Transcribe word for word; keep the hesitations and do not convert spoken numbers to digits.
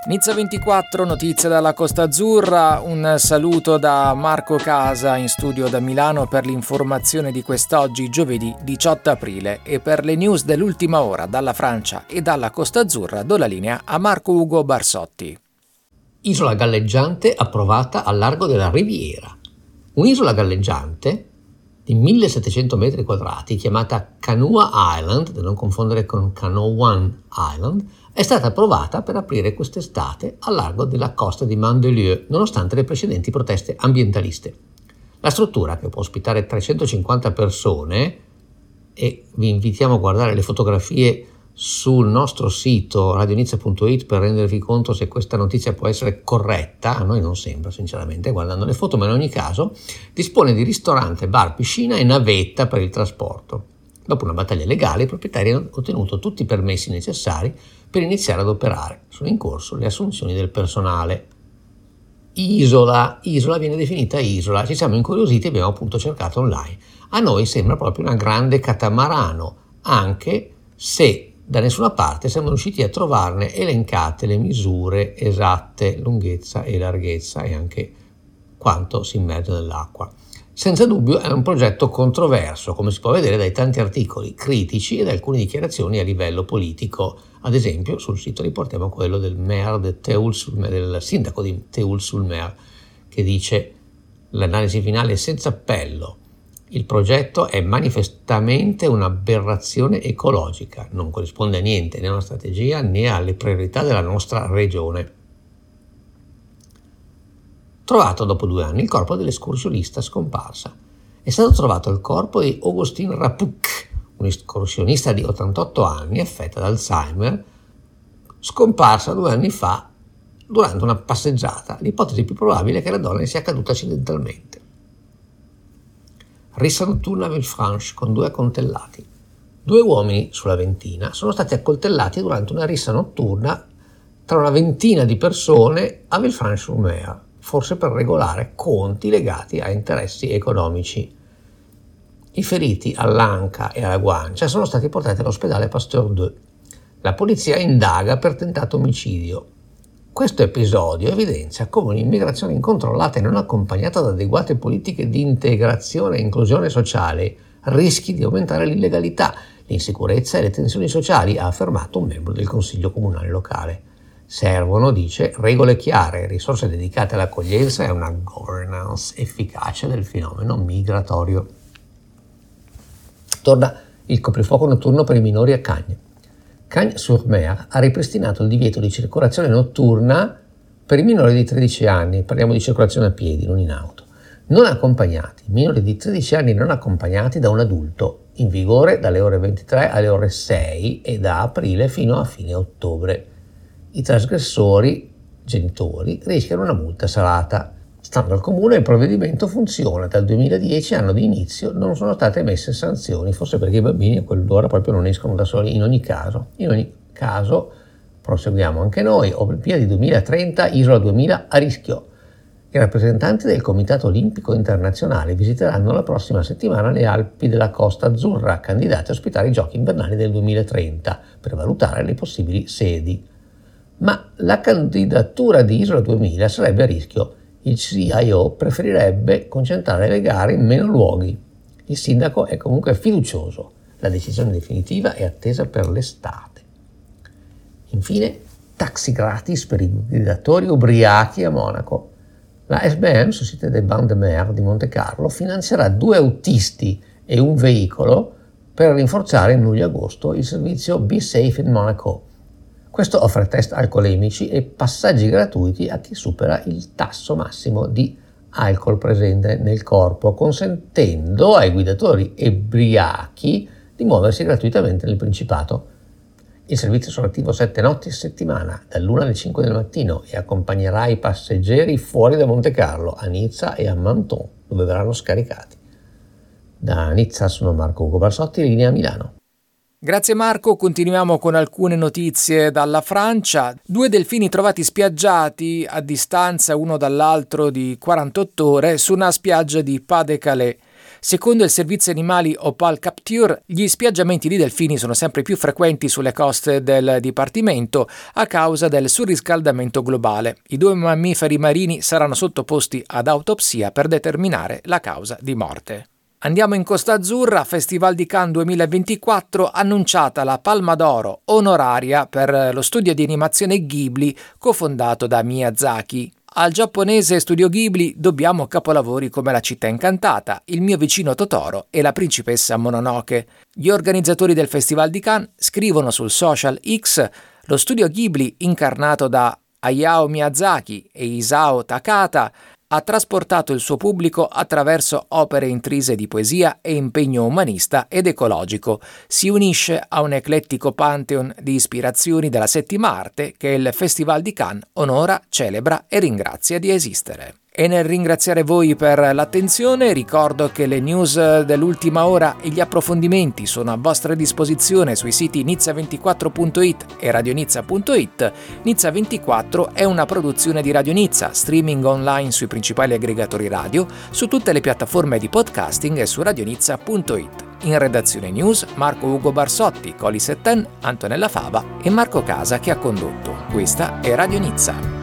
Nizza ventiquattro, notizie dalla Costa Azzurra, un saluto da Marco Casa in studio da Milano per l'informazione di quest'oggi giovedì diciotto aprile e per le news dell'ultima ora dalla Francia e dalla Costa Azzurra do la linea a Marco Ugo Barsotti. Isola galleggiante approvata al largo della Riviera. Un'isola galleggiante di millesettecento metri quadrati chiamata Canoa Island, da non confondere con Canoan Island, è stata approvata per aprire quest'estate al largo della costa di Mandelieu, nonostante le precedenti proteste ambientaliste. La struttura, che può ospitare trecentocinquanta persone, e vi invitiamo a guardare le fotografie sul nostro sito radionizza punto it per rendervi conto se questa notizia può essere corretta, a noi non sembra sinceramente guardando le foto, ma in ogni caso dispone di ristorante, bar, piscina e navetta per il trasporto. Dopo una battaglia legale, i proprietari hanno ottenuto tutti i permessi necessari per iniziare ad operare. Sono in corso le assunzioni del personale. Isola, isola viene definita isola, ci siamo incuriositi e abbiamo appunto cercato online. A noi sembra proprio una grande catamarano, anche se da nessuna parte siamo riusciti a trovarne elencate le misure esatte, lunghezza e larghezza e anche quanto si immerge nell'acqua. Senza dubbio è un progetto controverso, come si può vedere dai tanti articoli critici e da alcune dichiarazioni a livello politico. Ad esempio, sul sito riportiamo quello del maire de Théoule-sur-Mer, del sindaco di Théoule-sur-Mer, che dice: l'analisi finale è senza appello. Il progetto è manifestamente un'aberrazione ecologica, non corrisponde a niente, né a una strategia né alle priorità della nostra regione. Trovato dopo due anni il corpo dell'escursionista scomparsa. È stato trovato il corpo di Augustin Rapuc, un'escursionista di ottantotto anni affetta da Alzheimer, scomparsa due anni fa durante una passeggiata. L'ipotesi più probabile è che la donna sia caduta accidentalmente. Rissa notturna a Villefranche con due accoltellati. Due uomini sulla ventina sono stati accoltellati durante una rissa notturna tra una ventina di persone a Villefranche-sur-Mer, forse per regolare conti legati a interessi economici. I feriti all'anca e alla guancia sono stati portati all'ospedale Pasteur due. La polizia indaga per tentato omicidio. Questo episodio evidenzia come un'immigrazione incontrollata e non accompagnata da adeguate politiche di integrazione e inclusione sociale rischi di aumentare l'illegalità, l'insicurezza e le tensioni sociali, ha affermato un membro del Consiglio Comunale locale. Servono, dice, regole chiare, risorse dedicate all'accoglienza e una governance efficace del fenomeno migratorio. Torna il coprifuoco notturno per i minori a Cagnes. Cagnes-sur-Mer ha ripristinato il divieto di circolazione notturna per i minori di tredici anni, parliamo di circolazione a piedi, non in auto, non accompagnati, minori di tredici anni non accompagnati da un adulto, in vigore dalle ore ventitré alle ore sei e da aprile fino a fine ottobre. I trasgressori, genitori, rischiano una multa salata. Stando al comune, il provvedimento funziona. Dal duemiladieci, anno di inizio, non sono state emesse sanzioni, forse perché i bambini a quell'ora proprio non escono da soli. In ogni caso, in ogni caso, proseguiamo anche noi. Olimpiadi duemilatrenta, Isola duemila a rischio. I rappresentanti del Comitato Olimpico Internazionale visiteranno la prossima settimana le Alpi della Costa Azzurra, candidate a ospitare i Giochi invernali del duemilatrenta, per valutare le possibili sedi. Ma la candidatura di Isola duemila sarebbe a rischio. Il C I O preferirebbe concentrare le gare in meno luoghi. Il sindaco è comunque fiducioso. La decisione definitiva è attesa per l'estate. Infine, taxi gratis per i guidatori ubriachi a Monaco. La S B M, Société des Bains de Mer di Monte Carlo, finanzierà due autisti e un veicolo per rinforzare in luglio-agosto il servizio Be Safe in Monaco. Questo offre test alcolemici e passaggi gratuiti a chi supera il tasso massimo di alcol presente nel corpo, consentendo ai guidatori ebriachi di muoversi gratuitamente nel Principato. Il servizio sarà attivo sette notti a settimana, dall'una alle cinque del mattino, e accompagnerà i passeggeri fuori da Monte Carlo, a Nizza e a Menton, dove verranno scaricati. Da Nizza sono Marco Ugo Barsotti, linea Milano. Grazie Marco, continuiamo con alcune notizie dalla Francia. Due delfini trovati spiaggiati a distanza uno dall'altro di quarantotto ore su una spiaggia di Pas-de-Calais. Secondo il servizio animali Opal Capture, gli spiaggiamenti di delfini sono sempre più frequenti sulle coste del dipartimento a causa del surriscaldamento globale. I due mammiferi marini saranno sottoposti ad autopsia per determinare la causa di morte. Andiamo in Costa Azzurra, Festival di Cannes duemilaventiquattro, annunciata la Palma d'Oro onoraria per lo studio di animazione Ghibli cofondato da Miyazaki. Al giapponese studio Ghibli dobbiamo capolavori come La città incantata, Il mio vicino Totoro e La principessa Mononoke. Gli organizzatori del Festival di Cannes scrivono sul social X: lo studio Ghibli, incarnato da Hayao Miyazaki e Isao Takahata, ha trasportato il suo pubblico attraverso opere intrise di poesia e impegno umanista ed ecologico. Si unisce a un eclettico pantheon di ispirazioni della settima arte che il Festival di Cannes onora, celebra e ringrazia di esistere. E nel ringraziare voi per l'attenzione ricordo che le news dell'ultima ora e gli approfondimenti sono a vostra disposizione sui siti nizza ventiquattro punto it e radionizza punto it. Nizza ventiquattro è una produzione di Radio Nizza, streaming online sui principali aggregatori radio, su tutte le piattaforme di podcasting e su radionizza punto it. In redazione news Marco Ugo Barsotti, Coli Setten, Antonella Fava e Marco Casa che ha condotto. Questa è Radio Nizza.